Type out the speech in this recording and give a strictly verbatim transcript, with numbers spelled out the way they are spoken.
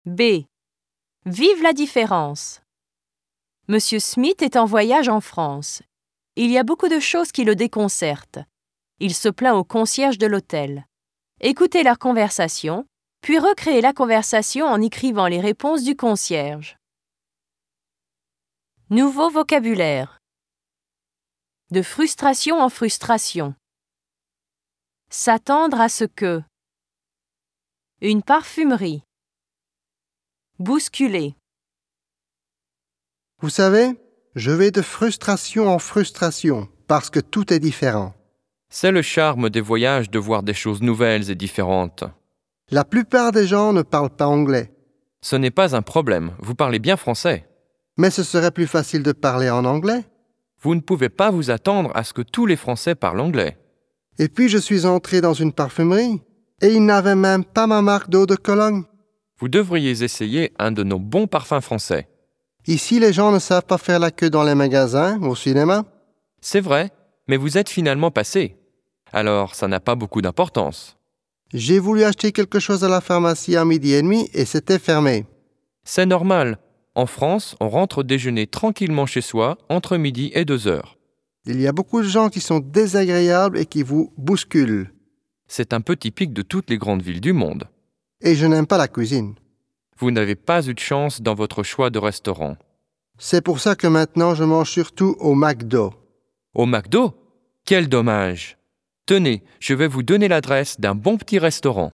B. Vive la différence. Monsieur Smith est en voyage en France. Il y a beaucoup de choses qui le déconcertent. Il se plaint au concierge de l'hôtel. Écoutez leur conversation, puis recréez la conversation en écrivant les réponses du concierge. Nouveau vocabulaire. De frustration en frustration. S'attendre à ce que. Une parfumerie. Bousculer. Vous savez, je vais de frustration en frustration parce que tout est différent. C'est le charme des voyages de voir des choses nouvelles et différentes. La plupart des gens ne parlent pas anglais, Ce n'est pas un problème, vous parlez bien français. mais ce serait plus facile de parler en anglais. Vous ne pouvez pas vous attendre à ce que tous les Français parlent anglais. Et puis je suis entré dans une parfumerie et ils n'avaient même pas ma marque d'eau de Cologne. Vous devriez essayer un de nos bons parfums français. Ici, les gens ne savent pas faire la queue dans les magasins, au cinéma. C'est vrai, mais vous êtes finalement passé. Alors, ça n'a pas beaucoup d'importance. J'ai voulu acheter quelque chose à la pharmacie à midi et demi et c'était fermé. C'est normal. En France, on rentre déjeuner tranquillement chez soi entre midi et deux heures. Il y a beaucoup de gens qui sont désagréables et qui vous bousculent. C'est un peu typique de toutes les grandes villes du monde. Et je n'aime pas la cuisine. Vous n'avez pas eu de chance dans votre choix de restaurant. C'est pour ça que maintenant je mange surtout au McDo. Au McDo ? Quel dommage ! Tenez, je vais vous donner l'adresse d'un bon petit restaurant.